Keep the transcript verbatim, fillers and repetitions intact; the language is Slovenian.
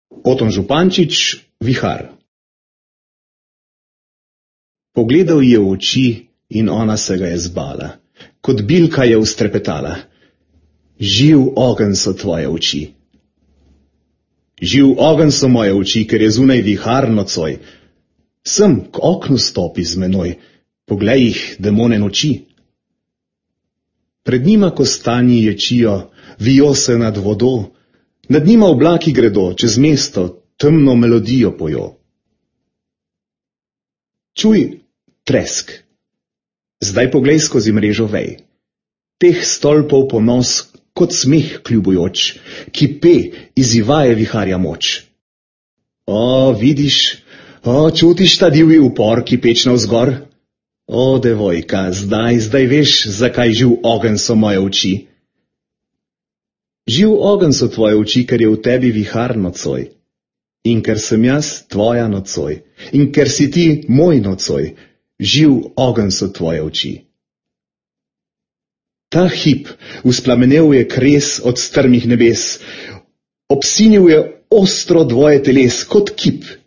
Oton Župančič, Vihar. Pogledal je v oči in ona se ga je zbala. Kot bilka je ustrepetala. Živ ogenj so tvoje oči. Živ ogenj so moje oči, ker je zunaj vihar nocoj. Sem k oknu stopi z menoj, poglej jih, demone noči. Pred njima kostanji ječijo, vijo se nad vodo, nad njima oblaki gredo, čez mesto temno melodijo pojo. Čuj, tresk, zdaj poglej skozi mrežo vej, teh stolpov ponos kot smeh kljubujoč, ki pe, izzivaje viharja moč. O, vidiš, o, čutiš ta divji upor, ki peč navzgor? O, devojka, zdaj, zdaj veš, zakaj živ ogenj so moje oči. Živ ogenj so tvoje oči, ker je v tebi vihar nocoj. In ker sem jaz tvoja nocoj. In ker si ti moj nocoj. Živ ogenj so tvoje oči. Ta hip usplamenel je kres od strmih nebes. Obsinil je ostro dvoje teles kot kip.